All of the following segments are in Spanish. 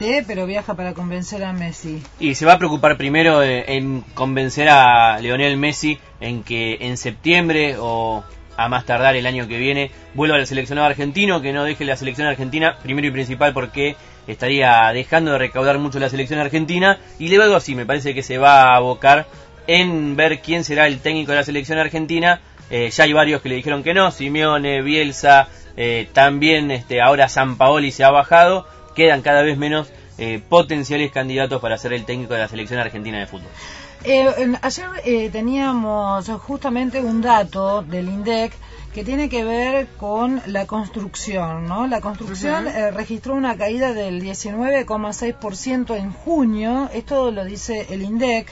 pero viaja para convencer a Messi. Y se va a preocupar primero en convencer a Lionel Messi en que en septiembre o a más tardar el año que viene vuelva al seleccionado argentino, que no deje la selección argentina, primero y principal porque estaría dejando de recaudar mucho la selección argentina, y luego sí, me parece que se va a abocar en ver quién será el técnico de la selección argentina. Ya hay varios que le dijeron que no, Simeone, Bielsa, también ahora Sampaoli se ha bajado, quedan cada vez menos potenciales candidatos para ser el técnico de la selección argentina de fútbol. Ayer teníamos justamente un dato del INDEC que tiene que ver con la construcción, ¿no? La construcción registró una caída del 19,6% en junio, esto lo dice el INDEC.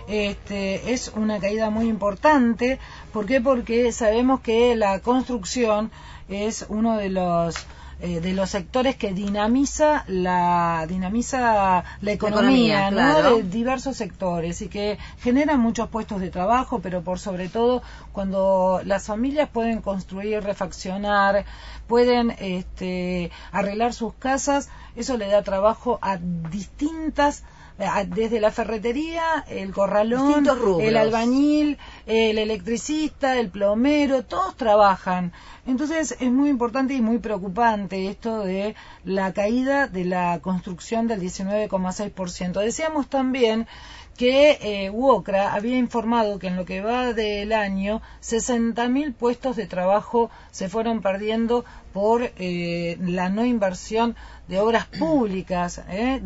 Es una caída muy importante. ¿Por qué? Porque sabemos que la construcción es uno de los sectores que dinamiza la economía, ¿no? Claro. De diversos sectores y que genera muchos puestos de trabajo, pero por sobre todo cuando las familias pueden construir, refaccionar, pueden arreglar sus casas, eso le da trabajo a distintas, desde la ferretería, el corralón, el albañil, el electricista, el plomero, todos trabajan. Entonces es muy importante y muy preocupante esto de la caída de la construcción del 19,6%. Decíamos también que UOCRA había informado que en lo que va del año 60.000 puestos de trabajo se fueron perdiendo por la no inversión de obras públicas,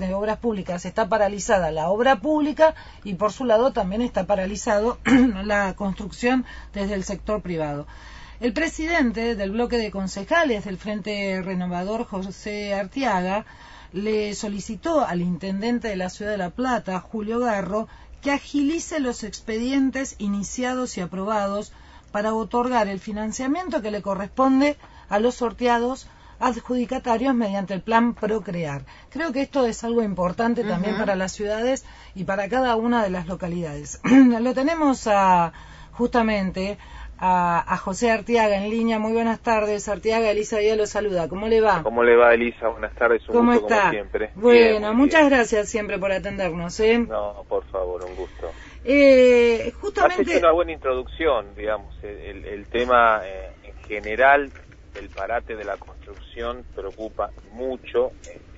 Está paralizada la obra pública y por su lado también está paralizado la construcción desde el sector privado. El presidente del bloque de concejales del Frente Renovador, José Arteaga, le solicitó al intendente de la Ciudad de La Plata, Julio Garro, que agilice los expedientes iniciados y aprobados para otorgar el financiamiento que le corresponde a los sorteados adjudicatarios mediante el plan Procrear. Creo que esto es algo importante también para las ciudades y para cada una de las localidades. Lo tenemos justamente a José Arteaga en línea. Muy buenas tardes, Arteaga. Elisa Díaz lo saluda. ¿Cómo le va? ¿Cómo le va, Elisa? Buenas tardes, un ¿Cómo gusto está? como siempre. Bueno, bien, muchas bien. gracias siempre por atendernos. No, por favor, un gusto. Justamente... Has hecho una buena introducción, digamos. El tema en general, el parate de la construcción preocupa mucho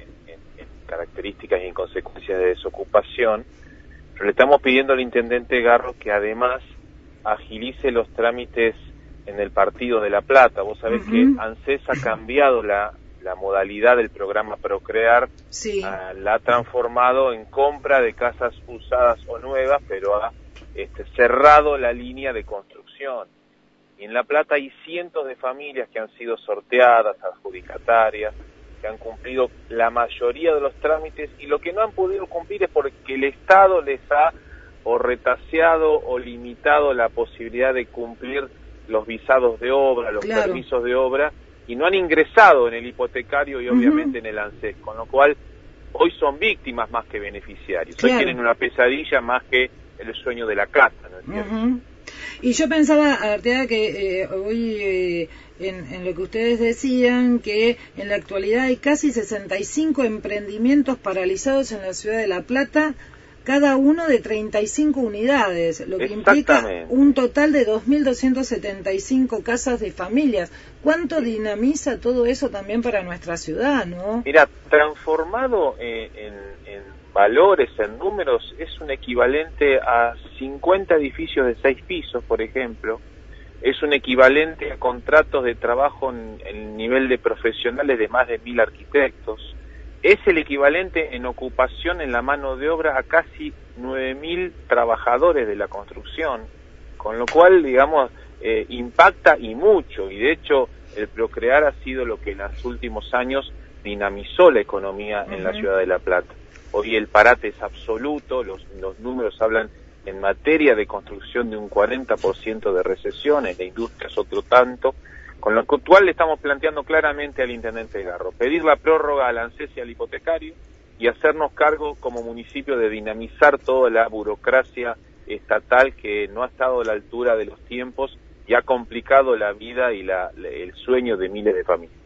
en características y en consecuencias de desocupación. Pero le estamos pidiendo al intendente Garro que además agilice los trámites en el partido de La Plata. Vos sabés que ANSES ha cambiado la modalidad del programa Procrear, sí. La ha transformado en compra de casas usadas o nuevas, pero ha cerrado la línea de construcción. Y en La Plata hay cientos de familias que han sido sorteadas, adjudicatarias, que han cumplido la mayoría de los trámites, y lo que no han podido cumplir es porque el Estado les ha o retaseado o limitado la posibilidad de cumplir los visados de obra, los permisos de obra, y no han ingresado en el hipotecario y obviamente en el ANSES, con lo cual hoy son víctimas más que beneficiarios. Hoy tienen una pesadilla más que el sueño de la casa, ¿no es cierto? Y yo pensaba, Arteaga, que hoy en lo que ustedes decían, que en la actualidad hay casi 65 emprendimientos paralizados en la ciudad de La Plata, cada uno de 35 unidades, lo que implica un total de 2.275 casas de familias. ¿Cuánto dinamiza todo eso también para nuestra ciudad, no? Mira, transformado en valores, en números, es un equivalente a 50 edificios de 6 pisos, por ejemplo. Es un equivalente a contratos de trabajo en el nivel de profesionales de más de 1.000 arquitectos. Es el equivalente en ocupación en la mano de obra a casi 9.000 trabajadores de la construcción, con lo cual, digamos, impacta y mucho, y de hecho el Procrear ha sido lo que en los últimos años dinamizó la economía en la ciudad de La Plata. Hoy el parate es absoluto, los números hablan en materia de construcción de un 40% de recesión, en la industria es otro tanto, con lo cual le estamos planteando claramente al intendente Garro pedir la prórroga al ANSES y al hipotecario y hacernos cargo como municipio de dinamizar toda la burocracia estatal que no ha estado a la altura de los tiempos y ha complicado la vida y el sueño de miles de familias.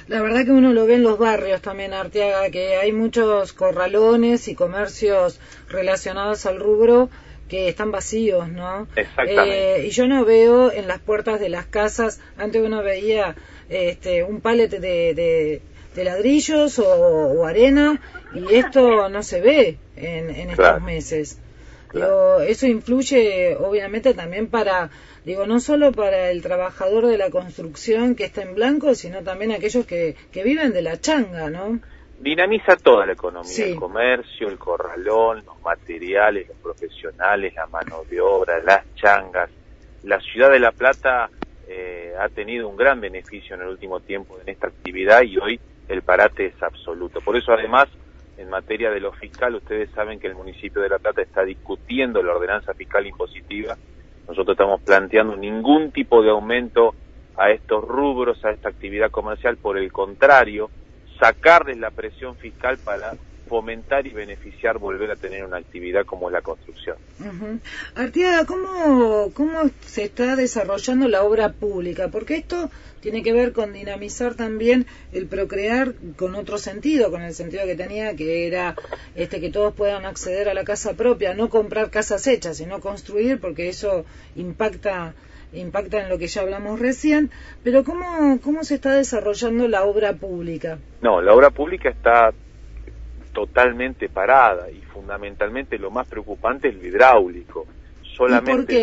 La verdad que uno lo ve en los barrios también, Arteaga, que hay muchos corralones y comercios relacionados al rubro que están vacíos, ¿no? Exactamente. Y yo no veo en las puertas de las casas, antes uno veía un palet de ladrillos o arena, y esto no se ve en estos meses. Digo, eso influye obviamente también no solo para el trabajador de la construcción que está en blanco, sino también aquellos que viven de la changa, ¿no? Dinamiza toda la economía, sí. El comercio, el corralón, los materiales, los profesionales, la mano de obra, las changas. La ciudad de La Plata ha tenido un gran beneficio en el último tiempo en esta actividad y hoy el parate es absoluto. Por eso, además, en materia de lo fiscal, ustedes saben que el municipio de La Plata está discutiendo la ordenanza fiscal impositiva. Nosotros estamos planteando ningún tipo de aumento a estos rubros, a esta actividad comercial, por el contrario, sacarles la presión fiscal para fomentar y beneficiar volver a tener una actividad como es la construcción. Arteaga, ¿cómo se está desarrollando la obra pública? Porque esto tiene que ver con dinamizar también el procrear con otro sentido, con el sentido que tenía, que era que todos puedan acceder a la casa propia, no comprar casas hechas, sino construir, porque eso impacta en lo que ya hablamos recién, pero ¿cómo se está desarrollando la obra pública? No, la obra pública está totalmente parada y fundamentalmente lo más preocupante es lo hidráulico. Solamente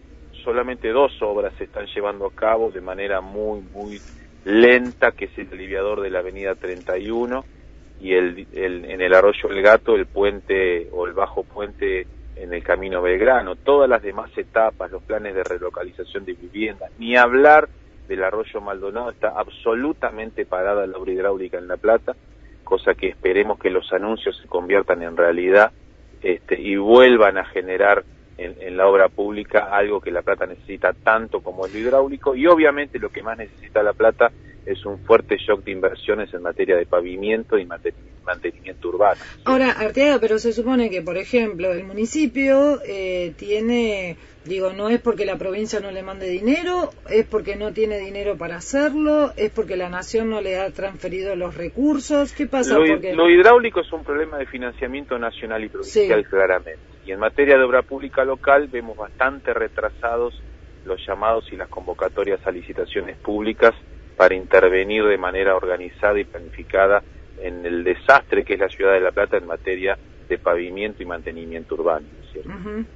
dos obras se están llevando a cabo de manera muy lenta, que es el aliviador de la avenida 31 y en el arroyo El Gato, el puente o el bajo puente en el camino Belgrano. Todas las demás etapas, los planes de relocalización de viviendas, ni hablar del arroyo Maldonado, está absolutamente parada la obra hidráulica en La Plata, cosa que esperemos que los anuncios se conviertan en realidad y vuelvan a generar en la obra pública algo que La Plata necesita tanto como es lo hidráulico, y obviamente lo que más necesita La Plata es un fuerte shock de inversiones en materia de pavimento y mantenimiento urbano. Ahora, Arteaga, pero se supone que, por ejemplo, el municipio tiene, no es porque la provincia no le mande dinero, es porque no tiene dinero para hacerlo, es porque la nación no le ha transferido los recursos. ¿Qué pasa? Lo hidráulico es un problema de financiamiento nacional y provincial, sí, claramente. Y en materia de obra pública local vemos bastante retrasados los llamados y las convocatorias a licitaciones públicas para intervenir de manera organizada y planificada en el desastre que es la ciudad de La Plata en materia de pavimento y mantenimiento urbano, ¿cierto?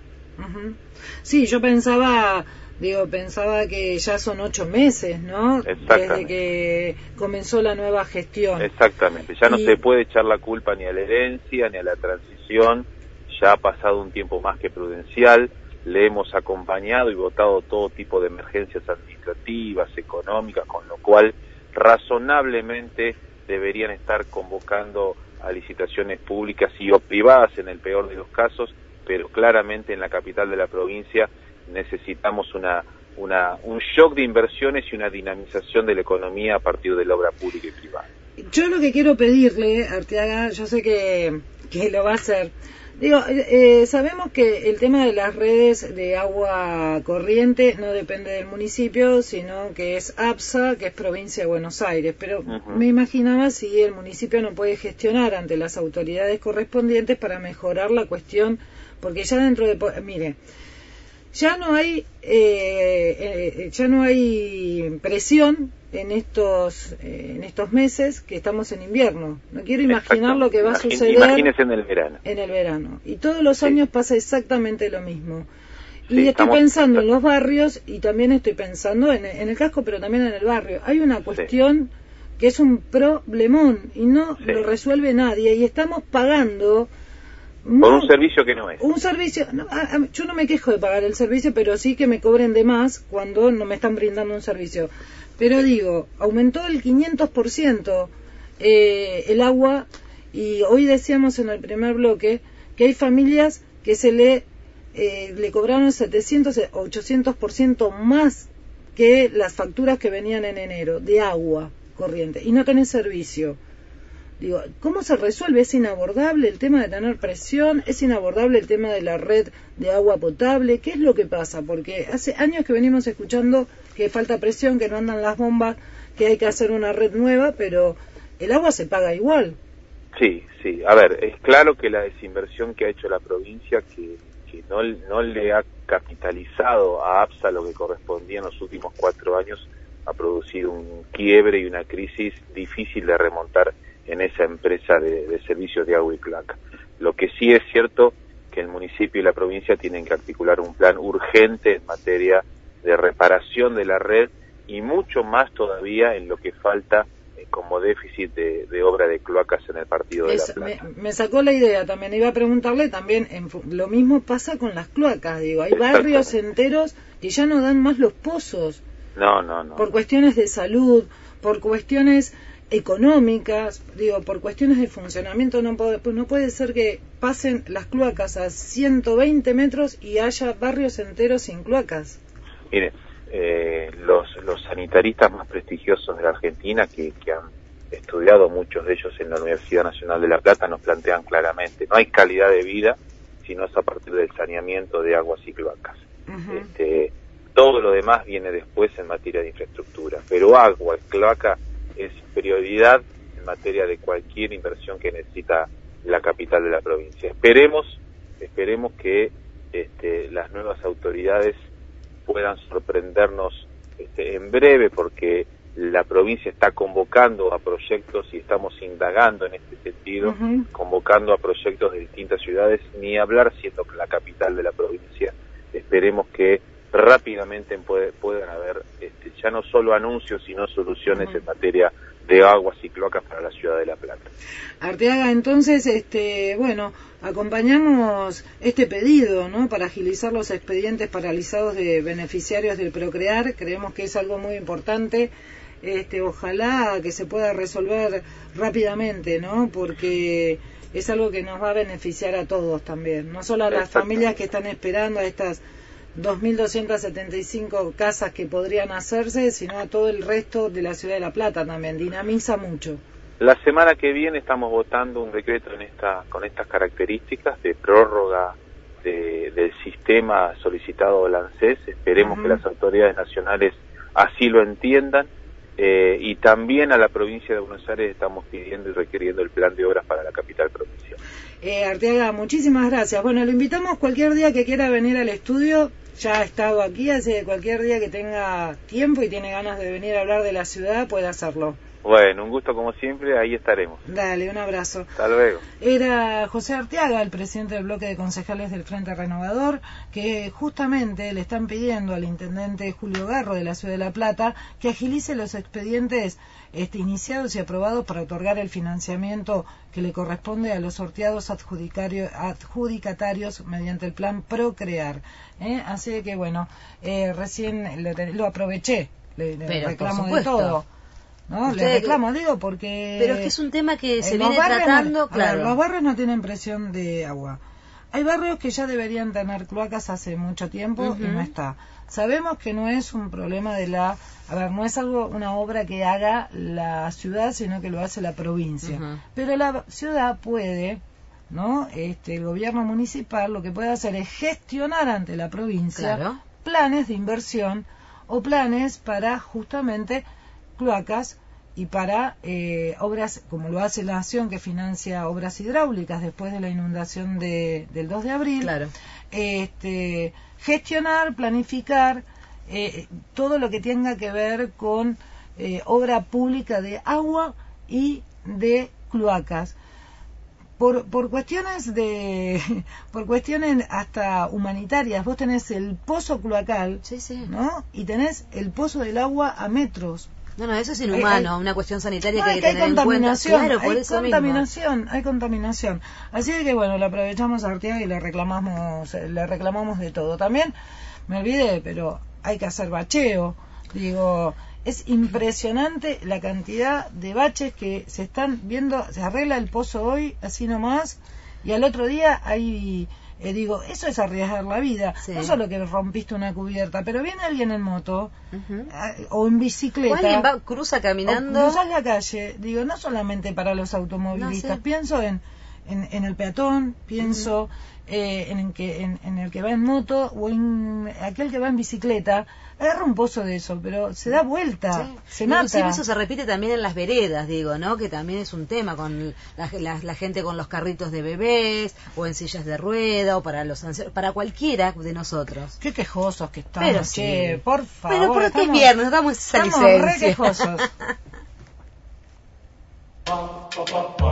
Sí, yo pensaba que ya son 8 meses, ¿no? Desde que comenzó la nueva gestión. Exactamente, ya no se puede echar la culpa ni a la herencia ni a la transición, ya ha pasado un tiempo más que prudencial. Le hemos acompañado y votado todo tipo de emergencias administrativas, económicas, con lo cual razonablemente deberían estar convocando a licitaciones públicas y o privadas en el peor de los casos, pero claramente en la capital de la provincia necesitamos un shock de inversiones y una dinamización de la economía a partir de la obra pública y privada. Yo lo que quiero pedirle, Arteaga, yo sé que lo va a hacer. Sabemos que el tema de las redes de agua corriente no depende del municipio, sino que es APSA, que es provincia de Buenos Aires, pero me imaginaba si el municipio no puede gestionar ante las autoridades correspondientes para mejorar la cuestión, porque ya dentro de... Mire, ya no hay presión en estos meses que estamos en invierno. No quiero imaginar lo que va a suceder. Imagínese en el verano. En el verano. Y todos los años pasa exactamente lo mismo. Y estoy pensando en los barrios y también estoy pensando en el casco, pero también en el barrio. Hay una cuestión que es un problemón y no lo resuelve nadie, y estamos pagando por un servicio que no es. Un servicio, yo no me quejo de pagar el servicio, pero sí que me cobren de más cuando no me están brindando un servicio. Pero aumentó el 500% el agua, y hoy decíamos en el primer bloque que hay familias que se le cobraron 700, 800% más que las facturas que venían en enero de agua corriente, y no tenés servicio. ¿Cómo se resuelve? ¿Es inabordable el tema de tener presión? ¿Es inabordable el tema de la red de agua potable? ¿Qué es lo que pasa? Porque hace años que venimos escuchando que falta presión, que no andan las bombas, que hay que hacer una red nueva, pero el agua se paga igual. Sí, sí. A ver, es claro que la desinversión que ha hecho la provincia, que no le ha capitalizado a APSA lo que correspondía en los últimos 4 años, ha producido un quiebre y una crisis difícil de remontar en esa empresa de servicios de agua y cloaca. Lo que sí es cierto que el municipio y la provincia tienen que articular un plan urgente en materia de reparación de la red y mucho más todavía en lo que falta como déficit de obra de cloacas en el partido de La Plata. Me sacó la idea, también iba a preguntarle, también lo mismo pasa con las cloacas, digo, hay barrios enteros que ya no dan más los pozos. No. Por cuestiones de salud, por cuestiones económicas, digo, por cuestiones de funcionamiento, no puede ser que pasen las cloacas a 120 metros y haya barrios enteros sin cloacas. Mire, los sanitaristas más prestigiosos de la Argentina, que han estudiado muchos de ellos en la Universidad Nacional de La Plata, nos plantean claramente, no hay calidad de vida si no es a partir del saneamiento de aguas y cloacas. Uh-huh. Todo lo demás viene después en materia de infraestructura, pero agua y cloaca es prioridad en materia de cualquier inversión que necesita la capital de la provincia. Esperemos que las nuevas autoridades puedan sorprendernos en breve, porque la provincia está convocando a proyectos y estamos indagando en este sentido, uh-huh, convocando a proyectos de distintas ciudades, ni hablar siendo la capital de la provincia. Esperemos que rápidamente puedan haber ya no solo anuncios, sino soluciones, uh-huh, en materia de aguas y cloacas para la ciudad de La Plata. Arteaga, entonces, bueno, acompañamos este pedido, ¿no?, para agilizar los expedientes paralizados de beneficiarios del Procrear. Creemos que es algo muy importante. Ojalá que se pueda resolver rápidamente, ¿no?, porque es algo que nos va a beneficiar a todos también, no solo a las familias que están esperando a estas 2.275 casas que podrían hacerse, sino a todo el resto de la ciudad de La Plata también. Dinamiza mucho. La semana que viene estamos votando un decreto con estas características de prórroga del sistema solicitado del ANSES. Esperemos, uh-huh, que las autoridades nacionales así lo entiendan, y también a la provincia de Buenos Aires estamos pidiendo y requiriendo el plan de obras para la capital provincial. Arteaga, muchísimas gracias. Bueno, lo invitamos cualquier día que quiera venir al estudio. Ya ha estado aquí, así que cualquier día que tenga tiempo y tiene ganas de venir a hablar de la ciudad puede hacerlo. Bueno, un gusto como siempre, ahí estaremos. Dale, un abrazo. Hasta luego. Era José Arteaga, el presidente del bloque de concejales del Frente Renovador, que justamente le están pidiendo al intendente Julio Garro de la ciudad de La Plata que agilice los expedientes iniciados y aprobados para otorgar el financiamiento que le corresponde a los sorteados adjudicatarios mediante el plan Procrear. Así que bueno, recién lo aproveché, le reclamo de todo. No, le reclamo, digo, porque... Pero es que es un tema que se viene tratando, claro. Ver, los barrios no tienen presión de agua. Hay barrios que ya deberían tener cloacas hace mucho tiempo, uh-huh, y no está. Sabemos que no es un problema no es una obra que haga la ciudad, sino que lo hace la provincia. Uh-huh. Pero la ciudad puede, ¿no? El gobierno municipal lo que puede hacer es gestionar ante la provincia, claro, planes de inversión o planes para justamente cloacas y para obras, como lo hace la Nación, que financia obras hidráulicas después de la inundación del 2 de abril. Claro. Gestionar, planificar todo lo que tenga que ver con obra pública de agua y de cloacas. Por cuestiones hasta humanitarias, vos tenés el pozo cloacal, sí, sí, ¿no? Y tenés el pozo del agua a metros. No, eso es inhumano, una cuestión sanitaria que hay que tener en cuenta. Claro, por hay eso contaminación, mismo. Hay contaminación. Así que bueno, le aprovechamos a Arteaga y le reclamamos de todo. También, me olvidé, pero hay que hacer bacheo. Digo, es impresionante la cantidad de baches que se están viendo. Se arregla el pozo hoy, así nomás, y al otro día hay... eso es arriesgar la vida, sí, no solo que rompiste una cubierta, pero viene alguien en moto, uh-huh, o en bicicleta, o alguien cruza caminando, o cruzas la calle, no solamente para los automovilistas, no, sí, pienso en en el peatón, pienso en el que va en moto o en aquel que va en bicicleta. Agarra un pozo de eso, pero se da vuelta, se mata. Inclusive eso se repite también en las veredas, digo, ¿no? Que también es un tema con la gente con los carritos de bebés, o en sillas de rueda, o para los ancianos, para cualquiera de nosotros. Qué quejosos que estamos, Pero che, sí. por favor. Pero porque es viernes, nos damos esa estamos re licencia. quejosos.